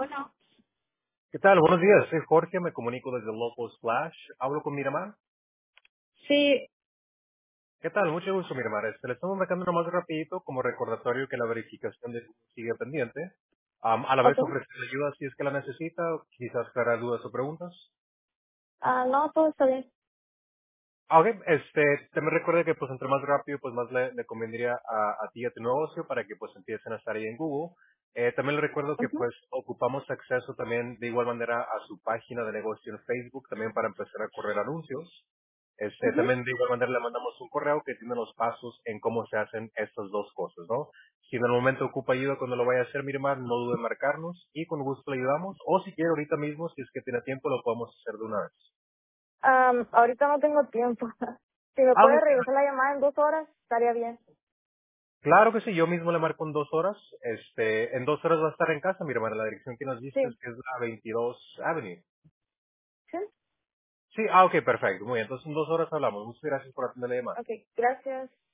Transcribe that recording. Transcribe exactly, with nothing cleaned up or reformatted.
Bueno, ¿Qué tal? Buenos días, soy Jorge, me comunico desde Local Splash. Hablo con Miramar. sí, ¿Qué tal? Mucho gusto, Miramar. Este, le estamos marcando nomás rapidito como recordatorio que la verificación de sigue pendiente. Am, a la vez ok. ofrecerle ayuda si es que la necesita, quizás aclarar dudas o preguntas. Ah, no, todo está bien. Ah, ok, este, también recuerde que pues entre más rápido, pues más le, le convendría a, a ti y a tu negocio para que pues empiecen a estar ahí en Google. Eh, también le recuerdo que Ujú, pues ocupamos acceso también de igual manera a su página de negocio en Facebook también para empezar a correr anuncios. Este, ujú. también de igual manera le mandamos un correo que tiene los pasos en cómo se hacen estas dos cosas, ¿no? Si en el momento ocupa ayuda cuando lo vaya a hacer, mi hermano, no dude en marcarnos y con gusto le ayudamos. O si quiere ahorita mismo, si es que tiene tiempo, lo podemos hacer de una vez. Am, ahorita no tengo tiempo. Si me Ah, puede ok. regresar la llamada en dos horas, estaría bien. Claro que sí, yo mismo le marco en dos horas. Este, en dos horas va a estar en casa, mi hermana. La dirección que nos Sí, diste es que es la veintidós Avenue. sí. Sí, ah, ok, perfecto. Muy bien, entonces en dos horas hablamos. Muchas gracias por atender la llamada. Ok, gracias.